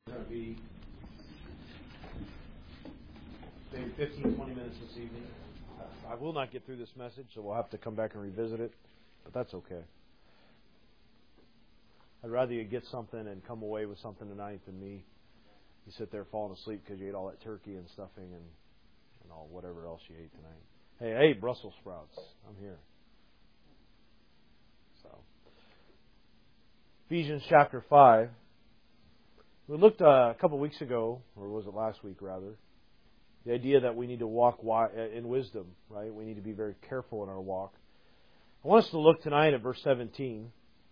Going to be maybe 15, 20 minutes this evening. I will not get through this message, so we'll have to come back and revisit it, but that's okay. I'd rather you get something and come away with something tonight than me. You sit there falling asleep because you ate all that turkey and stuffing and all whatever else you ate tonight. Hey, Brussels sprouts. I'm here. So, Ephesians chapter 5. We looked a couple weeks ago, or was it last week rather, the idea that we need to walk in wisdom, right? We need to be very careful in our walk. I want us to look tonight at verse 17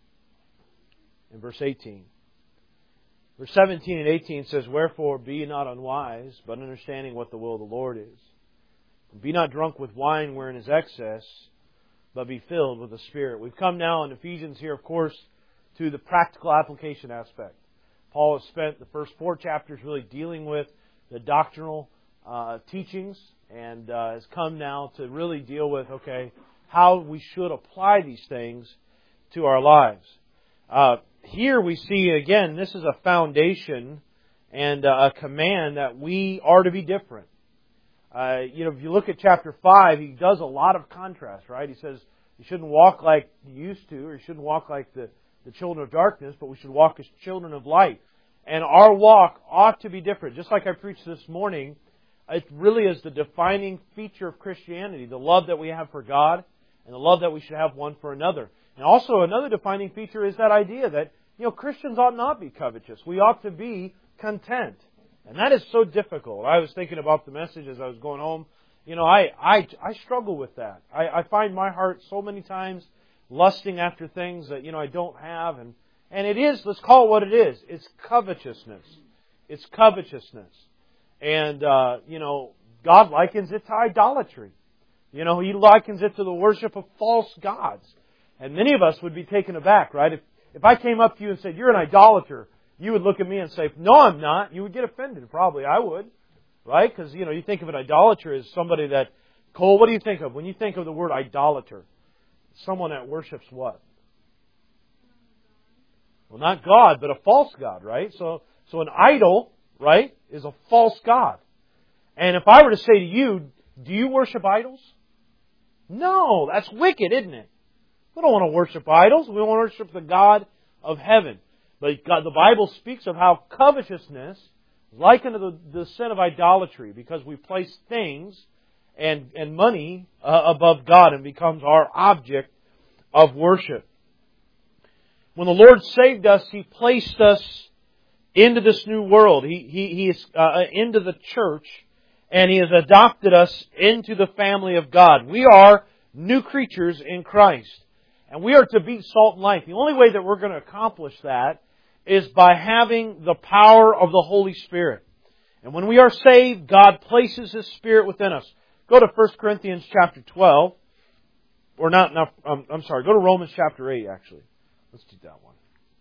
and verse 18. Verse 17 and 18 says, "Wherefore be ye not unwise, but understanding what the will of the Lord is. And be not drunk with wine wherein is excess, but be filled with the Spirit." We've come now in Ephesians here, of course, to the practical application aspect. Paul has spent the first 4 chapters really dealing with the doctrinal teachings and has come now to really deal with, how we should apply these things to our lives. Here we see, again, this is a foundation and a command that we are to be different. If you look at chapter 5, he does a lot of contrast, right? He says you shouldn't walk like you used to, or you shouldn't walk like the children of darkness, but we should walk as children of light. And our walk ought to be different. Just like I preached this morning, it really is the defining feature of Christianity, the love that we have for God and the love that we should have one for another. And also another defining feature is that idea that, Christians ought not be covetous. We ought to be content. And that is so difficult. I was thinking about the message as I was going home. I struggle with that. I find my heart so many times lusting after things that, I don't have. And it is, let's call it what it is. It's covetousness. It's covetousness. And, God likens it to idolatry. He likens it to the worship of false gods. And many of us would be taken aback, right? If I came up to you and said, "You're an idolater," you would look at me and say, "No, I'm not." You would get offended. Probably I would. Right? Because, you think of an idolater as somebody that... Cole, what do you think of when you think of the word idolater? Someone that worships what? Well, not God, but a false god, right? So an idol, right, is a false god. And if I were to say to you, do you worship idols? No, that's wicked, isn't it? We don't want to worship idols. We want to worship the God of heaven. But the Bible speaks of how covetousness is likened to the sin of idolatry, because we place things and money above God and becomes our object of worship. When the Lord saved us, He placed us into this new world. He is into the church, and He has adopted us into the family of God. We are new creatures in Christ. And we are to be salt and light. The only way that we're going to accomplish that is by having the power of the Holy Spirit. And when we are saved, God places His Spirit within us. Go to 1 Corinthians chapter 12. Go to Romans chapter 8, actually. Let's do that one.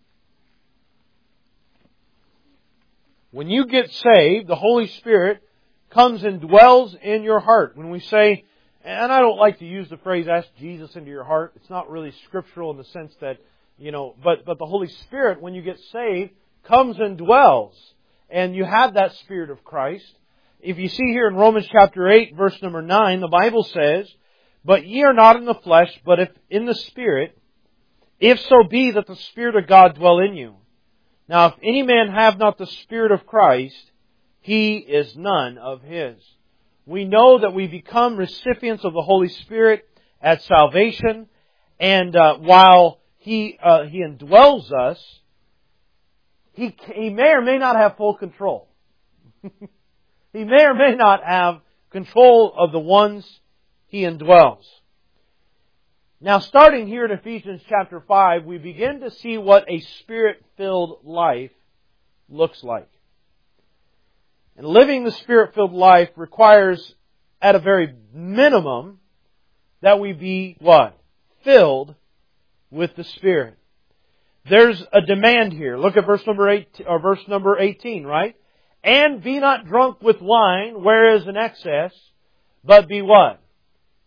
When you get saved, the Holy Spirit comes and dwells in your heart. When we say, and I don't like to use the phrase, ask Jesus into your heart. It's not really scriptural in the sense that, but the Holy Spirit, when you get saved, comes and dwells. And you have that Spirit of Christ. If you see here in Romans chapter 8, verse number 9, the Bible says, "But ye are not in the flesh, but if in the Spirit, if so be that the Spirit of God dwell in you. Now if any man have not the Spirit of Christ, he is none of His." We know that we become recipients of the Holy Spirit at salvation, and while He indwells us, He may or may not have full control. He may or may not have control of the ones He indwells. Now, starting here in Ephesians chapter 5, we begin to see what a Spirit-filled life looks like. And living the Spirit-filled life requires, at a very minimum, that we be what? Filled with the Spirit. There's a demand here. Look at verse number 18, right? "And be not drunk with wine, where is an excess, but be what?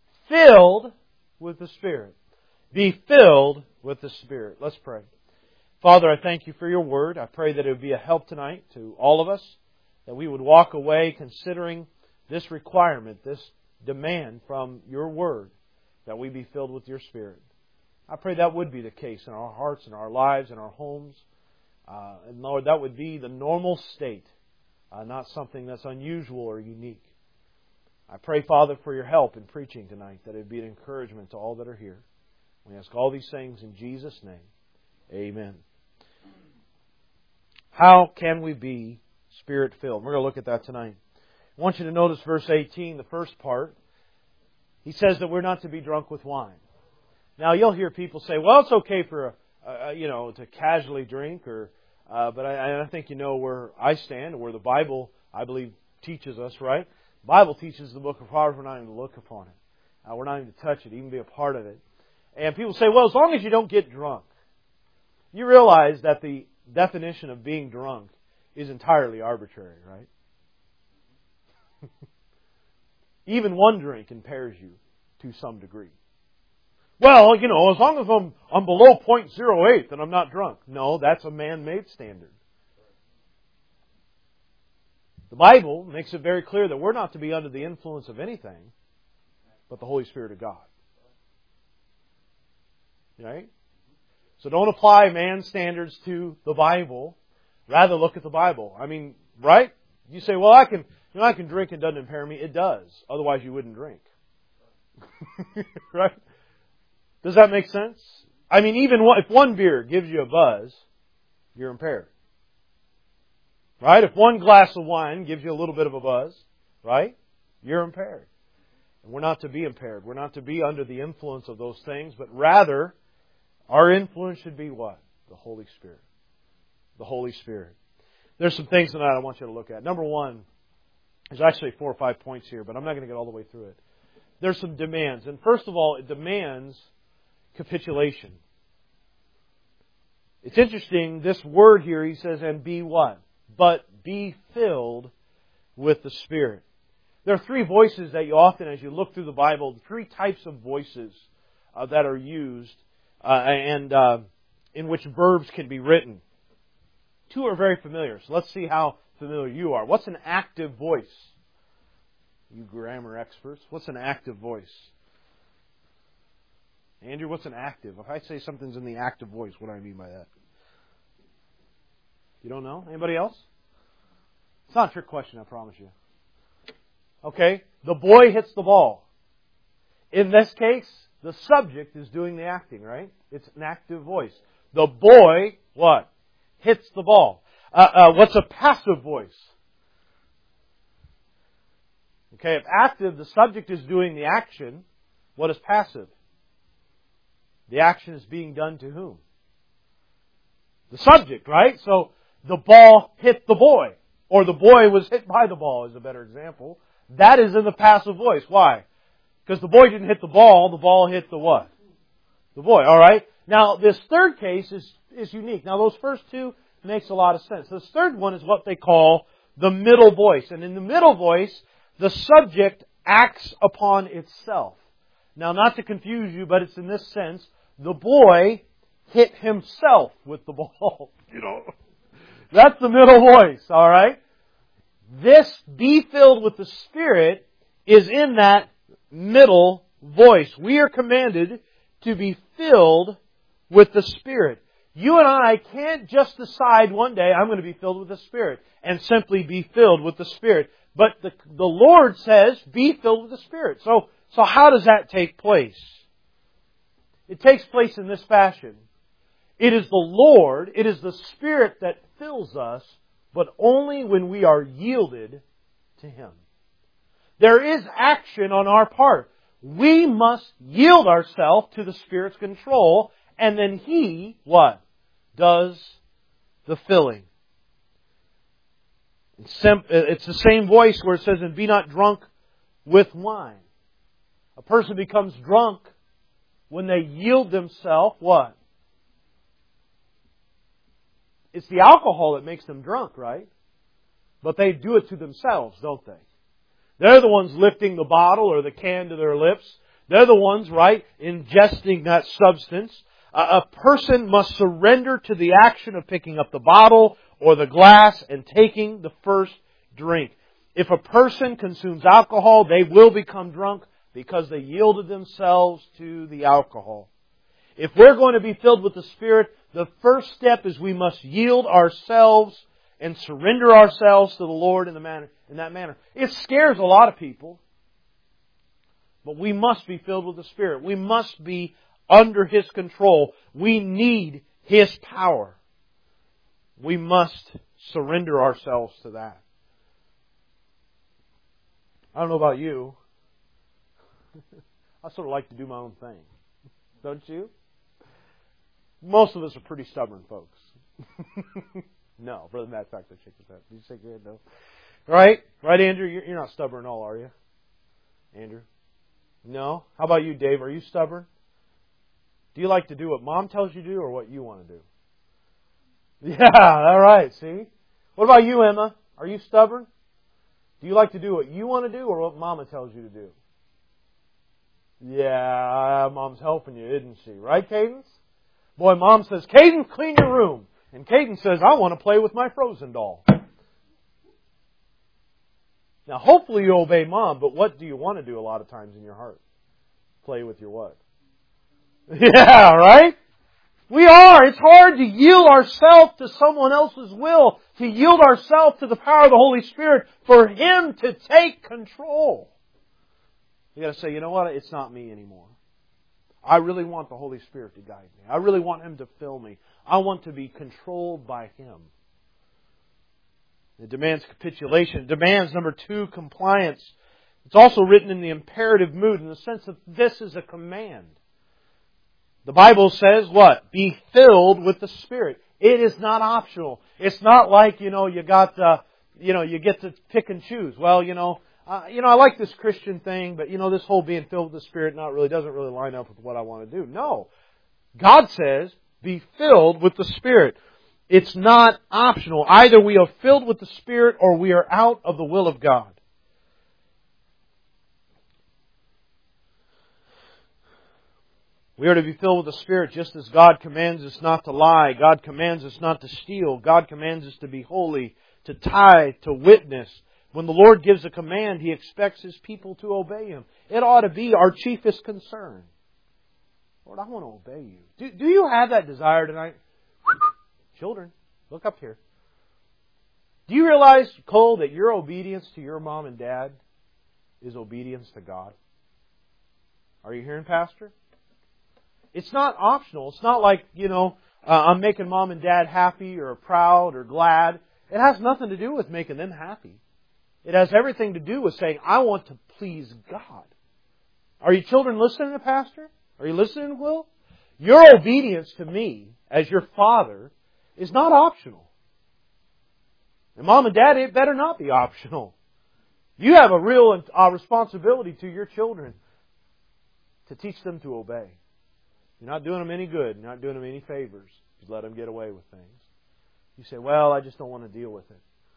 Filled with the Spirit." Be filled with the Spirit. Let's pray. Father, I thank You for Your Word. I pray that it would be a help tonight to all of us, that we would walk away considering this requirement, this demand from Your Word, that we be filled with Your Spirit. I pray that would be the case in our hearts, in our lives, in our homes. And Lord, that would be the normal state, not something that's unusual or unique. I pray, Father, for Your help in preaching tonight, that it would be an encouragement to all that are here. We ask all these things in Jesus' name. Amen. How can we be Spirit-filled? We're going to look at that tonight. I want you to notice verse 18, the first part. He says that we're not to be drunk with wine. Now, you'll hear people say, well, it's okay for, to casually drink, but I think you know where I stand, where the Bible, I believe, teaches us, right? The Bible teaches the book of Proverbs, we're not even to look upon it. We're not even to touch it, even be a part of it. And people say, well, as long as you don't get drunk. You realize that the definition of being drunk is entirely arbitrary, right? Even one drink impairs you to some degree. Well, as long as I'm below 0.08, then I'm not drunk. No, that's a man-made standard. The Bible makes it very clear that we're not to be under the influence of anything but the Holy Spirit of God. Right? So don't apply man's standards to the Bible. Rather look at the Bible. I mean, right? You say, well, I can drink and it doesn't impair me. It does. Otherwise you wouldn't drink. Right? Does that make sense? I mean, even if one beer gives you a buzz, you're impaired. Right? If one glass of wine gives you a little bit of a buzz, right? You're impaired. And we're not to be impaired. We're not to be under the influence of those things, but rather, our influence should be what? The Holy Spirit. The Holy Spirit. There's some things tonight I want you to look at. Number one, there's actually 4 or 5 points here, but I'm not going to get all the way through it. There's some demands. And first of all, it demands capitulation. It's interesting, this word here, he says, and be what? But be filled with the Spirit. There are 3 voices that you often, as you look through the Bible, 3 types of voices that are used and in which verbs can be written. 2 are very familiar, so let's see how familiar you are. What's an active voice? You grammar experts, what's an active voice? Andrew, what's an active? If I say something's in the active voice, what do I mean by that? You don't know? Anybody else? It's not a trick question, I promise you. Okay, the boy hits the ball. In this case, the subject is doing the acting, right? It's an active voice. The boy, what? Hits the ball. What's a passive voice? Okay, if active, the subject is doing the action. What is passive? The action is being done to whom? The subject, right? So, the ball hit the boy. Or the boy was hit by the ball is a better example. That is in the passive voice. Why? Because the boy didn't hit the ball hit the what? The boy, alright? Now, this third case is unique. Now, those first 2 makes a lot of sense. This third one is what they call the middle voice. And in the middle voice, the subject acts upon itself. Now, not to confuse you, but it's in this sense, the boy hit himself with the ball. That's the middle voice, alright? This, be filled with the Spirit, is in that middle voice. We are commanded to be filled with the Spirit. You and I can't just decide one day, I'm going to be filled with the Spirit, and simply be filled with the Spirit. But the Lord says, be filled with the Spirit. So how does that take place? It takes place in this fashion. It is the Lord, it is the Spirit that fills us, but only when we are yielded to Him. There is action on our part. We must yield ourselves to the Spirit's control, and then He, what? Does the filling. It's the same voice where it says, and be not drunk with wine. A person becomes drunk when they yield themselves, what? It's the alcohol that makes them drunk, right? But they do it to themselves, don't they? They're the ones lifting the bottle or the can to their lips. They're the ones, right, ingesting that substance. A person must surrender to the action of picking up the bottle or the glass and taking the first drink. If a person consumes alcohol, they will become drunk because they yielded themselves to the alcohol. If we're going to be filled with the Spirit, the first step is we must yield ourselves and surrender ourselves to the Lord in that manner. It scares a lot of people. But we must be filled with the Spirit. We must be under His control. We need His power. We must surrender ourselves to that. I don't know about you. I sort of like to do my own thing. Don't you? Most of us are pretty stubborn folks. No, Brother Matt's back there shaking his head. Did you shake your head? No. Right? Right, Andrew? You're not stubborn at all, are you? Andrew? No? How about you, Dave? Are you stubborn? Do you like to do what Mom tells you to do or what you want to do? Yeah, all right, see? What about you, Emma? Are you stubborn? Do you like to do what you want to do or what Mama tells you to do? Yeah, Mom's helping you, isn't she? Right, Cadence? Boy, Mom says, Cadence, clean your room. And Cadence says, I want to play with my Frozen doll. Now, hopefully you obey Mom, but what do you want to do a lot of times in your heart? Play with your what? Yeah, right? We are. It's hard to yield ourselves to someone else's will, to yield ourselves to the power of the Holy Spirit, for Him to take control. You got to say, you know what? It's not me anymore. I really want the Holy Spirit to guide me. I really want Him to fill me. I want to be controlled by Him. It demands capitulation. It demands, number 2, compliance. It's also written in the imperative mood in the sense that this is a command. The Bible says what? Be filled with the Spirit. It is not optional. It's not like, you get to pick and choose. Well, I like this Christian thing, but this whole being filled with the Spirit doesn't really line up with what I want to do. No. God says, be filled with the Spirit. It's not optional. Either we are filled with the Spirit or we are out of the will of God. We are to be filled with the Spirit just as God commands us not to lie. God commands us not to steal. God commands us to be holy, to tithe, to witness. When the Lord gives a command, He expects His people to obey Him. It ought to be our chiefest concern. Lord, I want to obey You. Do you have that desire tonight? Children, look up here. Do you realize, Cole, that your obedience to your mom and dad is obedience to God? Are you hearing, Pastor? It's not optional. It's not like, I'm making mom and dad happy or proud or glad. It has nothing to do with making them happy. It has everything to do with saying, I want to please God. Are you children listening to Pastor? Are you listening to Will? Your obedience to me as your father is not optional. And mom and dad, it better not be optional. You have a real responsibility to your children to teach them to obey. You're not doing them any good. You're not doing them any favors. Just let them get away with things. You say, well, I just don't want to deal with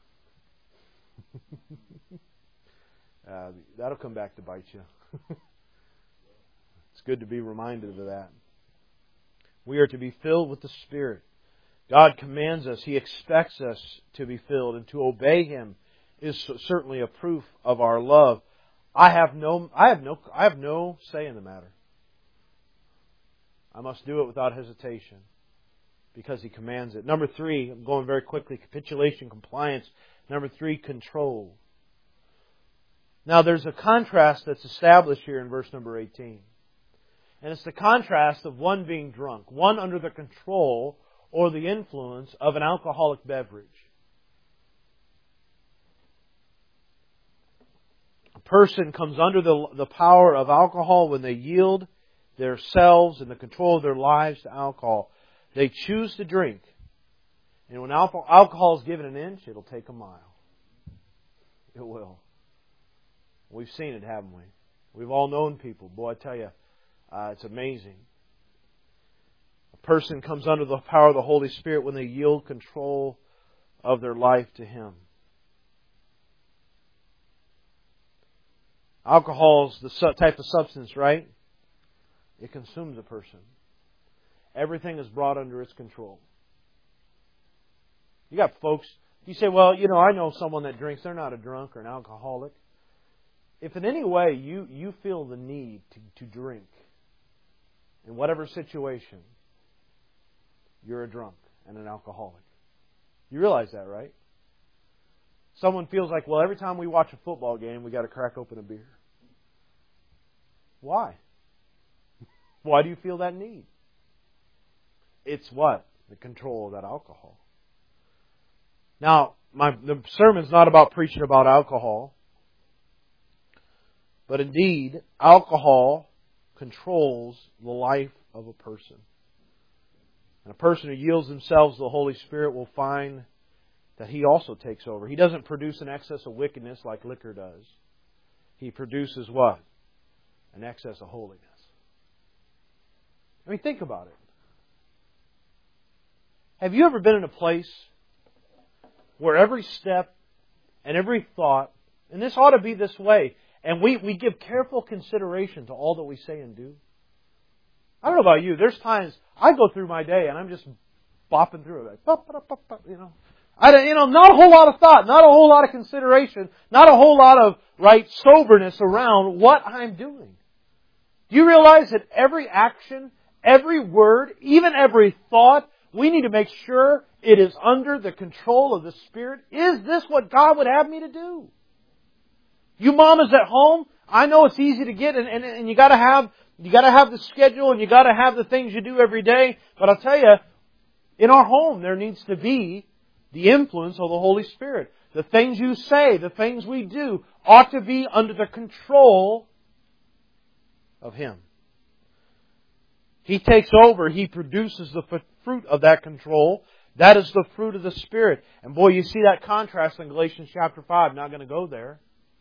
it. That'll come back to bite you. It's good to be reminded of that. We are to be filled with the Spirit. God commands us. He expects us to be filled, and to obey Him is certainly a proof of our love. I have no say in the matter. I must do it without hesitation because He commands it. Number 3, I'm going very quickly, capitulation, compliance. Number 3, control. Now there's a contrast that's established here in verse number 18. And it's the contrast of one being drunk, one under the control or the influence of an alcoholic beverage. A person comes under the power of alcohol when they yield themselves and the control of their lives to alcohol. They choose to drink. And when alcohol is given an inch, it'll take a mile. It will. We've seen it, haven't we? We've all known people. Boy, I tell you, it's amazing. A person comes under the power of the Holy Spirit when they yield control of their life to Him. Alcohol is the type of substance, right? It consumes a person. everything is brought under its control. You got folks, you say, well, I know someone that drinks. They're not a drunk or an alcoholic. If in any way you feel the need to drink, in whatever situation, you're a drunk and an alcoholic. You realize that, right? Someone feels like, well, every time we watch a football game, we got to crack open a beer. Why? Why do you feel that need? It's what? The control of that alcohol. Now, the sermon's not about preaching about alcohol. But indeed, alcohol controls the life of a person. And a person who yields themselves to the Holy Spirit will find that He also takes over. He doesn't produce an excess of wickedness like liquor does. He produces what? An excess of holiness. I mean, think about it. Have you ever been in a place where every step and every thought, and this ought to be this way, and we give careful consideration to all that we say and do? I don't know about you. There's times I go through my day and I'm just bopping through it. Not a whole lot of thought, not a whole lot of consideration, not a whole lot of soberness around what I'm doing. Do you realize that every action, every word, even every thought, we need to make sure it is under the control of the Spirit? Is this what God would have me to do? You mamas at home, I know it's easy to get, and you got to have the schedule, and you got to have the things you do every day. But I'll tell you, in our home there needs to be the influence of the Holy Spirit. The things you say, the things we do, ought to be under the control of Him. He takes over. He produces the fruit of that control. That is the fruit of the Spirit. And boy, you see that contrast in Galatians chapter 5. Not going to go there.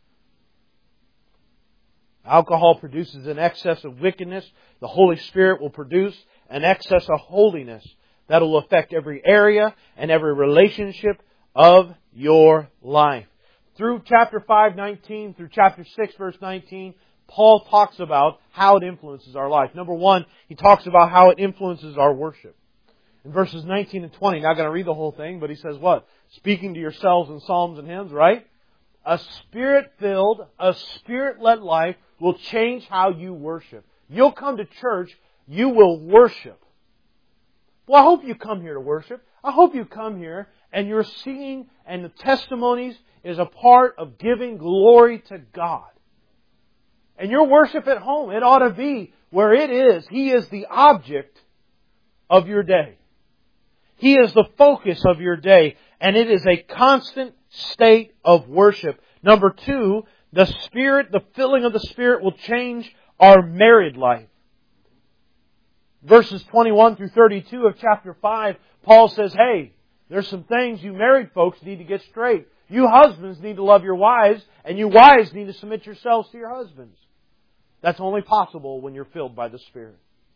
Alcohol produces an excess of wickedness. The Holy Spirit will produce an excess of holiness that will affect every area and every relationship of your life. Through chapter 5:19 through chapter 6 verse 19, Paul talks about how it influences our life. Number one, he talks about how it influences our worship. In verses 19 and 20, not going to read the whole thing, but he says what? Speaking to yourselves in psalms and hymns, right? A Spirit-filled, a Spirit-led life will change how you worship. You'll come to church, you will worship. Well, I hope you come here to worship. I hope you come here and you're singing and the testimonies is a part of giving glory to God. And your worship at home, it ought to be where it is. He is the object of your day. He is the focus of your day. And it is a constant state of worship. Number two, the Spirit, the filling of the Spirit will change our married life. Verses 21 through 32 of chapter 5, Paul says, hey, there's some things you married folks need to get straight. You husbands need to love your wives, and you wives need to submit yourselves to your husbands. That's only possible when you're filled by the Spirit.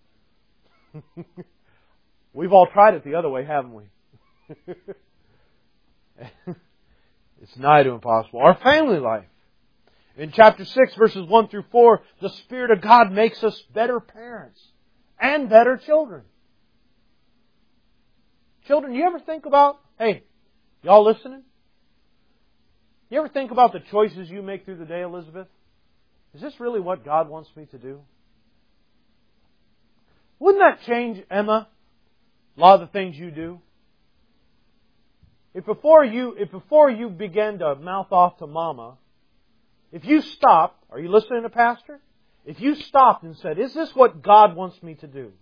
We've all tried it the other way, haven't we? It's nigh to impossible. Our family life. In chapter 6, verses 1 through 4, the Spirit of God makes us better parents and better children. Children, you ever think about, hey, y'all listening? You ever think about the choices you make through the day, Elizabeth? Is this really what God wants me to do? Wouldn't that change, Emma, a lot of the things you do? If before you begin to mouth off to Mama, if you stopped, are you listening to Pastor? If you stopped and said, is this what God wants me to do?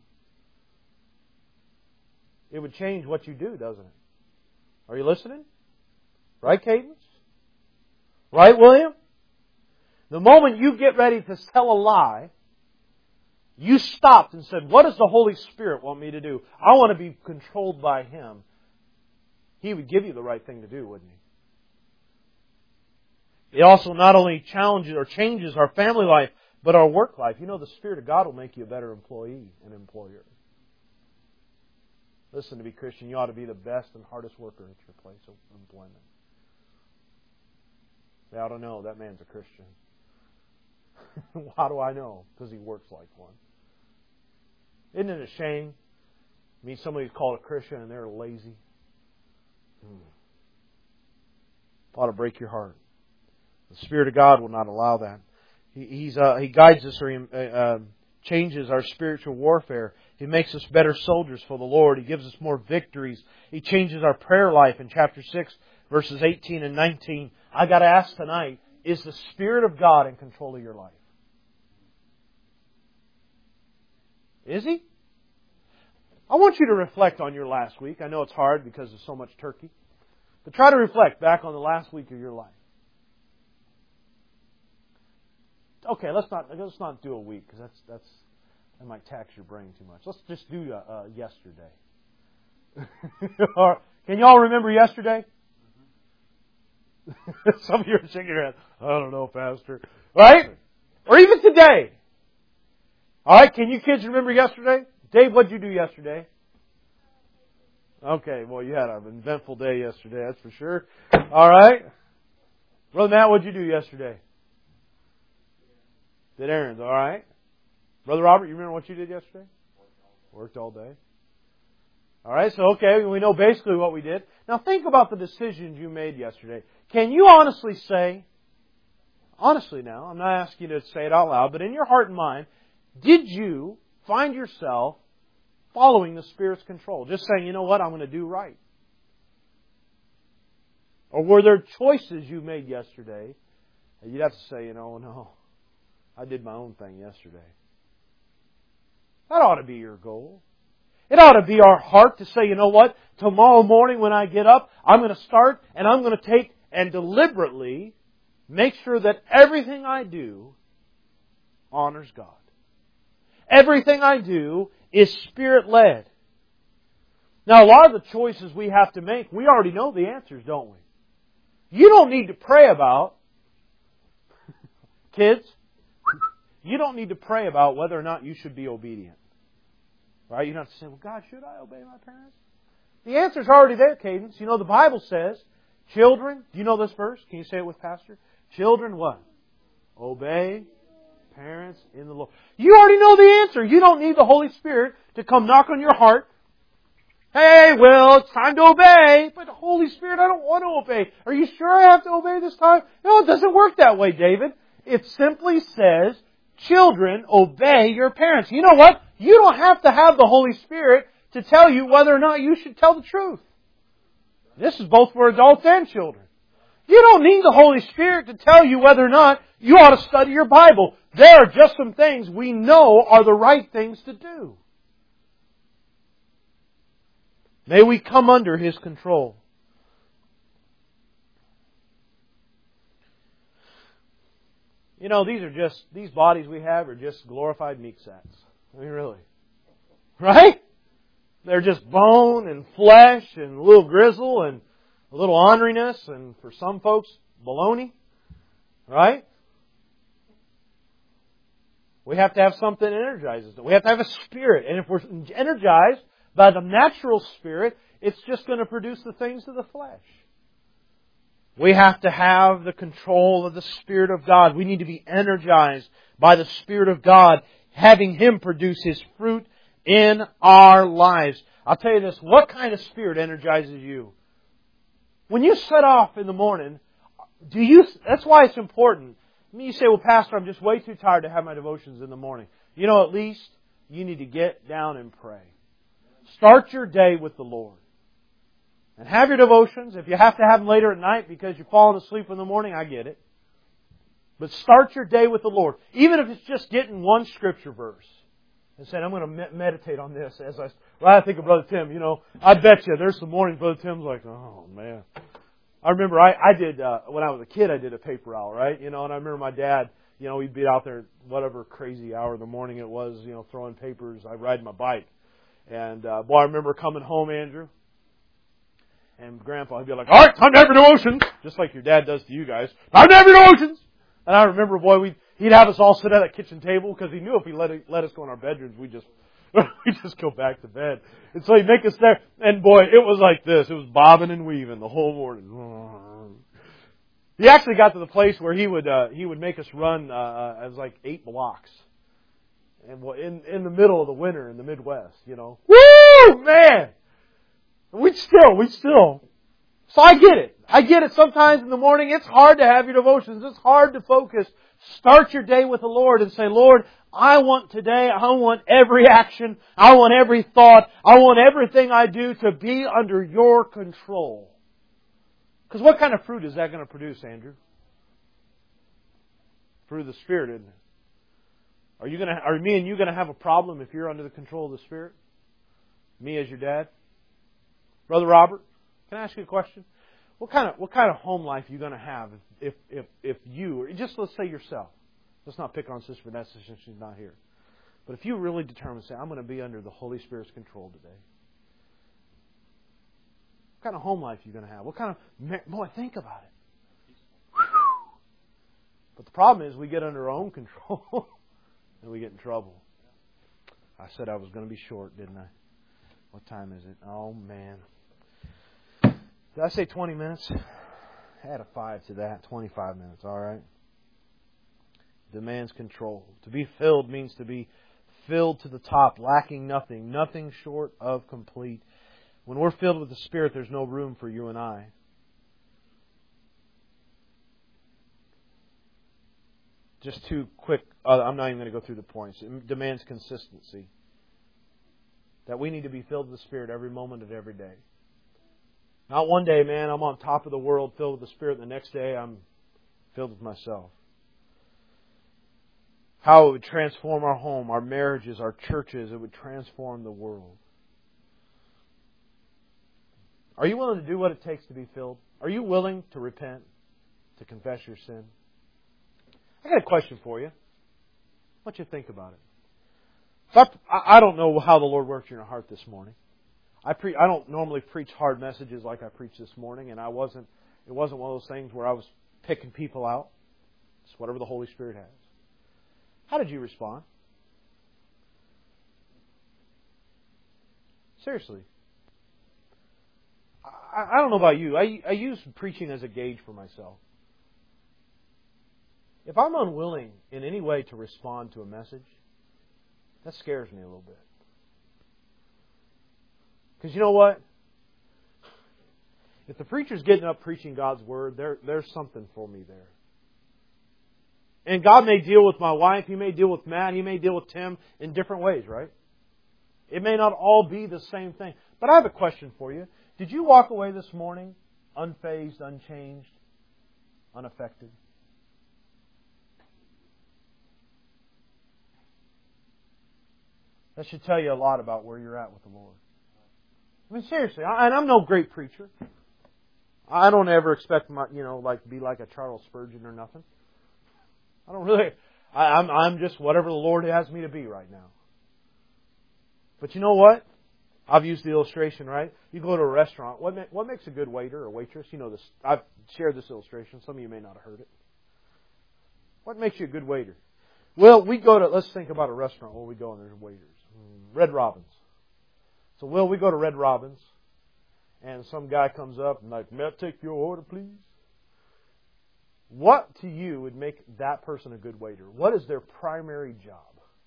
It would change what you do, doesn't it? Are you listening? Right, Cadence? Right, William? The moment you get ready to tell a lie, you stopped and said, what does the Holy Spirit want me to do? I want to be controlled by Him. He would give you the right thing to do, wouldn't He? It also not only challenges or changes our family life, but our work life. You know, the Spirit of God will make you a better employee and employer. Listen, to be Christian, you ought to be the best and hardest worker at your place of employment. They ought to know that man's a Christian. How do I know? Because he works like one. Isn't it a shame meet somebody who's called a Christian and they're lazy. Ought to break your heart. The Spirit of God will not allow that. He guides us, or He changes our spiritual warfare. He makes us better soldiers for the Lord. He gives us more victories. He changes our prayer life in chapter 6, verses 18 and 19. I got to ask tonight, is the Spirit of God in control of your life? Is He? I want you to reflect on your last week. I know it's hard because of so much turkey. But try to reflect back on the last week of your life. Okay, let's not do a week, because that might tax your brain too much. Let's just do yesterday. Can you all remember yesterday? Some of you are shaking your head. I don't know, Pastor. Right? Or even today. All right, can you kids remember yesterday? Dave, what did you do yesterday? Okay, well, you had an eventful day yesterday, that's for sure. All right. Brother Matt, what did you do yesterday? Did errands, all right. Brother Robert, you remember what you did yesterday? Worked all day. All right, so okay, we know basically what we did. Now think about the decisions you made yesterday. Can you honestly say, honestly now, I'm not asking you to say it out loud, but in your heart and mind, did you find yourself following the Spirit's control? Just saying, you know what, I'm going to do right. Or were there choices you made yesterday that you'd have to say, you know, no, I did my own thing yesterday. That ought to be your goal. It ought to be our heart to say, you know what, tomorrow morning when I get up, I'm going to start and I'm going to take and deliberately make sure that everything I do honors God. Everything I do is Spirit-led. Now, a lot of the choices we have to make, we already know the answers, don't we? You don't need to pray about, kids, you don't need to pray about whether or not you should be obedient. Right? You don't have to say, well, God, should I obey my parents? The answer's already there, Cadence. You know, the Bible says, children, do you know this verse? Can you say it with Pastor? Children, what? Obey parents in the Lord. You already know the answer. You don't need the Holy Spirit to come knock on your heart. Hey, Will, it's time to obey. But the Holy Spirit, I don't want to obey. Are you sure I have to obey this time? No, it doesn't work that way, David. It simply says, children, obey your parents. You know what? You don't have to have the Holy Spirit to tell you whether or not you should tell the truth. This is both for adults and children. You don't need the Holy Spirit to tell you whether or not you ought to study your Bible. There are just some things we know are the right things to do. May we come under His control. You know, these bodies we have are just glorified meat sacks. I mean, really. Right? They're just bone and flesh and a little grizzle and a little orneriness, and for some folks, baloney. Right? We have to have something that energizes it. We have to have a spirit. And if we're energized by the natural spirit, it's just going to produce the things of the flesh. We have to have the control of the Spirit of God. We need to be energized by the Spirit of God, having Him produce His fruit in our lives. I'll tell you this, what kind of spirit energizes you? When you set off in the morning, that's why it's important. I mean, you say, well, Pastor, I'm just way too tired to have my devotions in the morning. You know, at least you need to get down and pray. Start your day with the Lord. And have your devotions. If you have to have them later at night because you're falling asleep in the morning, I get it. But start your day with the Lord. Even if it's just getting one scripture verse. And saying, I'm going to meditate on this. I think of Brother Tim. You know, I bet you there's some mornings Brother Tim's like, oh man. I remember I did, when I was a kid, I did a paper hour, right? You know, and I remember my dad, you know, he'd be out there whatever crazy hour of the morning it was, you know, throwing papers. I'd ride my bike. And, boy, I remember coming home, Andrew. And Grandpa would be like, all right, time to have your devotions. Just like your dad does to you guys. Time to have your devotions. And I remember, boy, he'd have us all sit at that kitchen table because he knew if he let us go in our bedrooms, we'd just go back to bed. And so he'd make us there. And boy, it was like this. It was bobbing and weaving the whole morning. He actually got to the place where he would make us run, it was like 8 blocks. And in the middle of the winter in the Midwest, you know. Woo! Woo, man! We still. So I get it. I get it. Sometimes in the morning it's hard to have your devotions. It's hard to focus. Start your day with the Lord and say, Lord, I want every action. I want every thought. I want everything I do to be under your control. Because what kind of fruit is that going to produce, Andrew? Fruit of the Spirit, isn't it? Are me and you going to have a problem if you're under the control of the Spirit? Me as your dad? Brother Robert, can I ask you a question? What kind of home life are you going to have if you, or just let's say yourself, let's not pick on Sister Vanessa since she's not here, but if you really determine to say, I'm going to be under the Holy Spirit's control today, what kind of home life are you going to have? What kind of, boy, think about it. But the problem is we get under our own control and we get in trouble. I said I was going to be short, didn't I? What time is it? Oh, man. Did I say 20 minutes? Add a 5 to that. 25 minutes, all right? Demands control. To be filled means to be filled to the top, lacking nothing. Nothing short of complete. When we're filled with the Spirit, there's no room for you and I. Just two quick, I'm not even going to go through the points. It demands consistency. That we need to be filled with the Spirit every moment of every day. Not one day, man, I'm on top of the world filled with the Spirit, and the next day I'm filled with myself. How it would transform our home, our marriages, our churches. It would transform the world. Are you willing to do what it takes to be filled? Are you willing to repent, to confess your sin? I got a question for you. I want you to think about it. I don't know how the Lord worked in your heart this morning. I don't normally preach hard messages like I preached this morning, and it wasn't one of those things where I was picking people out. It's whatever the Holy Spirit has. How did you respond? Seriously. I don't know about you. I use preaching as a gauge for myself. If I'm unwilling in any way to respond to a message, that scares me a little bit. Because you know what? If the preacher's getting up preaching God's Word, there's something for me there. And God may deal with my wife, He may deal with Matt, He may deal with Tim in different ways, right? It may not all be the same thing. But I have a question for you. Did you walk away this morning unfazed, unchanged, unaffected? That should tell you a lot about where you're at with the Lord. I mean, seriously, and I'm no great preacher. I don't ever expect to be like a Charles Spurgeon or nothing. I don't really. I'm just whatever the Lord has me to be right now. But you know what? I've used the illustration, right? You go to a restaurant. What makes a good waiter or waitress? You know this. I've shared this illustration. Some of you may not have heard it. What makes you a good waiter? Well, let's think about a restaurant where we go and there's waiters. Red Robin's. So, we go to Red Robin's and some guy comes up and like, may I take your order, please? What to you would make that person a good waiter? What is their primary job?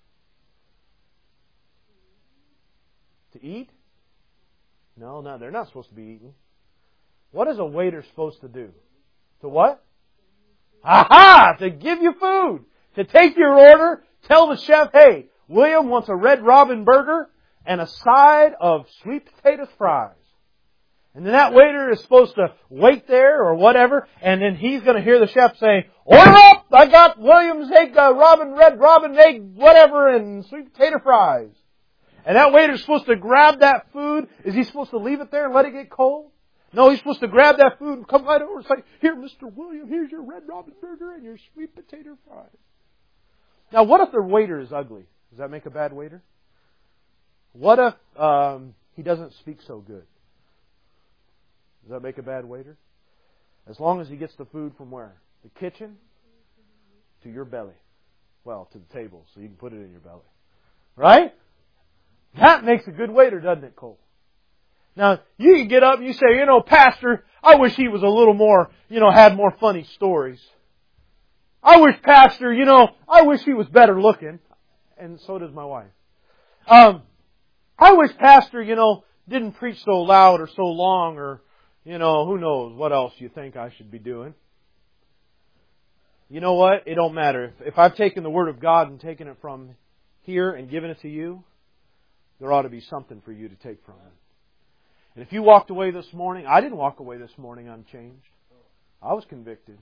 To eat? No, they're not supposed to be eating. What is a waiter supposed to do? To what? Aha! To give you food. To take your order, tell the chef, hey, William wants a Red Robin burger and a side of sweet potato fries. And then that waiter is supposed to wait there or whatever, and then he's going to hear the chef say, order up! I got William's egg, Red Robin egg, whatever, and sweet potato fries. And that waiter's supposed to grab that food. Is he supposed to leave it there and let it get cold? No, he's supposed to grab that food and come right over and say, here, Mr. William, here's your Red Robin burger and your sweet potato fries. Now, what if the waiter is ugly? Does that make a bad waiter? What if he doesn't speak so good? Does that make a bad waiter? As long as he gets the food from where? The kitchen to your belly. Well, to the table, so you can put it in your belly. Right? That makes a good waiter, doesn't it, Cole? Now, you can get up and you say, Pastor, I wish he was a little more, had more funny stories. I wish, Pastor, I wish he was better looking. And so does my wife. I wish Pastor, didn't preach so loud or so long, or, who knows what else you think I should be doing. You know what? It don't matter. If I've taken the Word of God and taken it from here and given it to you, there ought to be something for you to take from it. And if you walked away this morning, I didn't walk away this morning unchanged. I was convicted.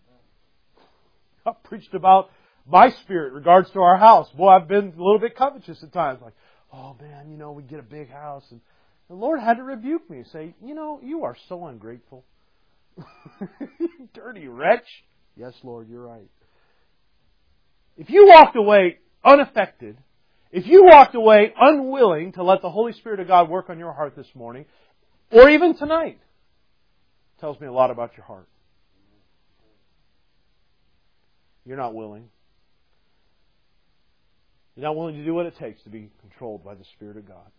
I preached about my spirit in regards to our house. Boy, I've been a little bit covetous at times. Like, oh man, we get a big house. And the Lord had to rebuke me and say, you are so ungrateful. Dirty wretch. Yes, Lord, you're right. If you walked away unaffected, if you walked away unwilling to let the Holy Spirit of God work on your heart this morning, or even tonight, it tells me a lot about your heart. You're not willing. You're not willing to do what it takes to be controlled by the Spirit of God.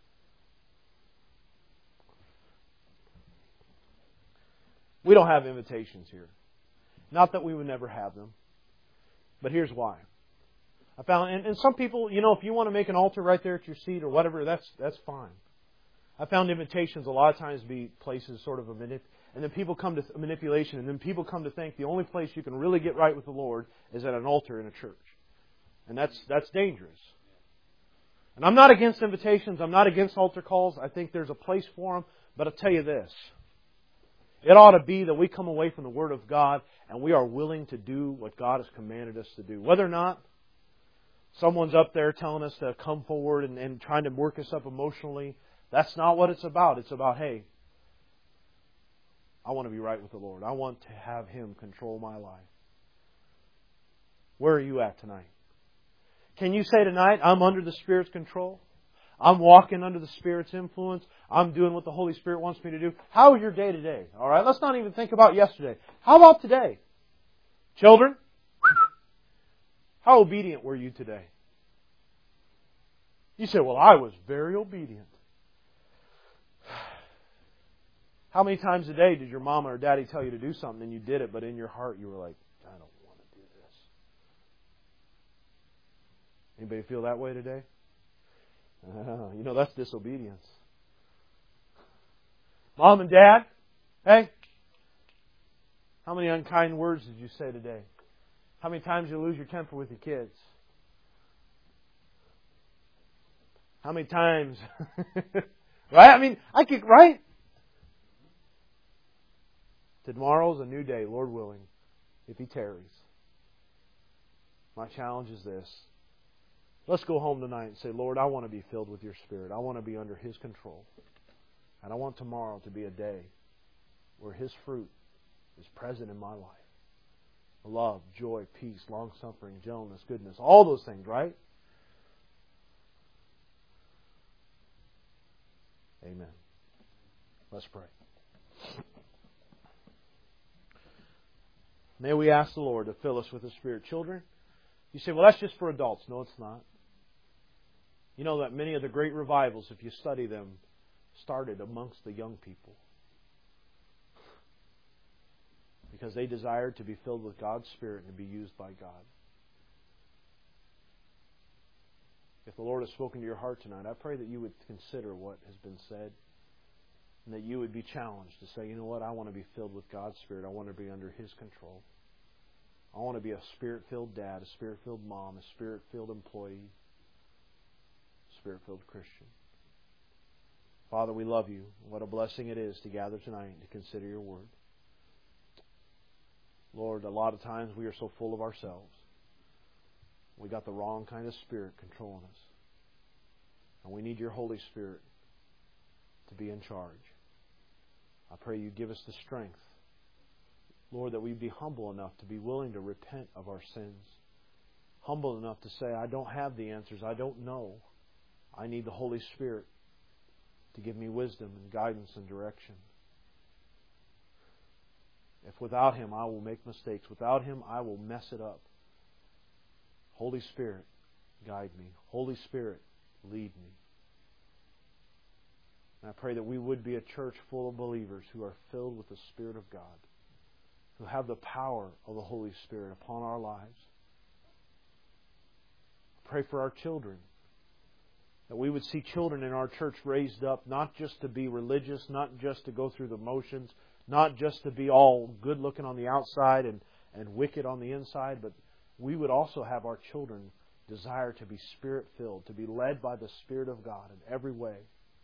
We don't have invitations here. Not that we would never have them. But here's why. I found, and some people, if you want to make an altar right there at your seat or whatever, that's fine. I found invitations a lot of times to be places sort of and then people come to manipulation, and then people come to think the only place you can really get right with the Lord is at an altar in a church. And that's dangerous. And I'm not against invitations. I'm not against altar calls. I think there's a place for them. But I'll tell you this. It ought to be that we come away from the Word of God and we are willing to do what God has commanded us to do. Whether or not someone's up there telling us to come forward and trying to work us up emotionally, that's not what it's about. It's about, hey, I want to be right with the Lord. I want to have Him control my life. Where are you at tonight? Can you say tonight, I'm under the Spirit's control? I'm walking under the Spirit's influence. I'm doing what the Holy Spirit wants me to do. How is your day today? All right, let's not even think about yesterday. How about today? Children, how obedient were you today? You say, well, I was very obedient. How many times a day did your mama or daddy tell you to do something and you did it, but in your heart you were like, I don't want to do this? Anybody feel that way today? That's disobedience. Mom and Dad, hey, how many unkind words did you say today? How many times you lose your temper with your kids? How many times? Right? Right? Tomorrow's a new day, Lord willing, if He tarries. My challenge is this. Let's go home tonight and say, Lord, I want to be filled with Your Spirit. I want to be under His control. And I want tomorrow to be a day where His fruit is present in my life. Love, joy, peace, long-suffering, gentleness, goodness, all those things, right? Amen. Let's pray. May we ask the Lord to fill us with His Spirit. Children, you say, well, that's just for adults. No, it's not. You know that many of the great revivals, if you study them, started amongst the young people. Because they desired to be filled with God's Spirit and to be used by God. If the Lord has spoken to your heart tonight, I pray that you would consider what has been said and that you would be challenged to say, you know what, I want to be filled with God's Spirit. I want to be under His control. I want to be a Spirit-filled dad, a Spirit-filled mom, a Spirit-filled employee, a Spirit-filled Christian. Father, we love You. What a blessing it is to gather tonight and to consider Your Word. Lord, a lot of times we are so full of ourselves. We got the wrong kind of spirit controlling us. And we need Your Holy Spirit to be in charge. I pray You give us the strength, Lord, that we be humble enough to be willing to repent of our sins. Humble enough to say, I don't have the answers. I don't know. I need the Holy Spirit to give me wisdom and guidance and direction. If without Him I will make mistakes, without Him I will mess it up. Holy Spirit, guide me. Holy Spirit, lead me. And I pray that we would be a church full of believers who are filled with the Spirit of God, who have the power of the Holy Spirit upon our lives. I pray for our children. That we would see children in our church raised up not just to be religious, not just to go through the motions, not just to be all good looking on the outside and wicked on the inside, but we would also have our children desire to be Spirit-filled, to be led by the Spirit of God in every way.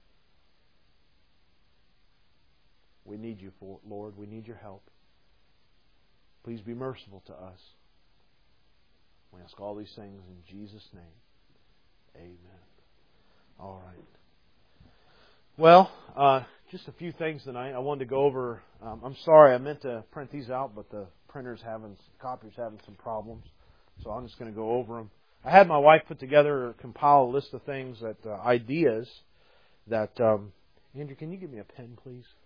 We need you, Lord. We need your help. Please be merciful to us. We ask all these things in Jesus' name. Amen. All right. Well, just a few things tonight. I wanted to go over. I'm sorry, I meant to print these out, but the copier's having some problems, so I'm just going to go over them. I had my wife put together, compile a list of things ideas that. Andrew, can you give me a pen, please?